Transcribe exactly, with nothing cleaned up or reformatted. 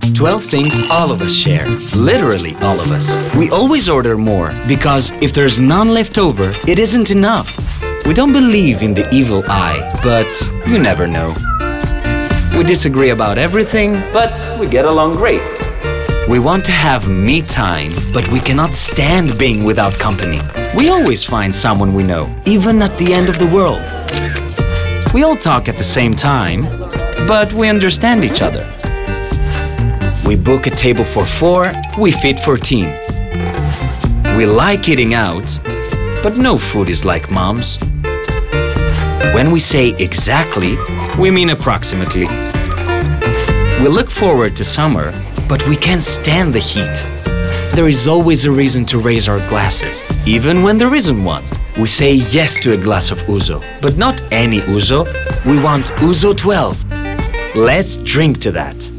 twelve things all of us share. Literally all of us. We always order more because if there's none left over, it isn't enough. We don't believe in the evil eye, but you never know. We disagree about everything, but we get along great. We want to have me time, but we cannot stand being without company. We always find someone we know, even at the end of the world. We all talk at the same time, but we understand each other. We book a table for four, we fit fourteen. We like eating out, but no food is like mom's. When we say exactly, we mean approximately. We look forward to summer, but we can't stand the heat. There is always a reason to raise our glasses, even when there isn't one. We say yes to a glass of ouzo, but not any ouzo. We want ouzo twelve. Let's drink to that.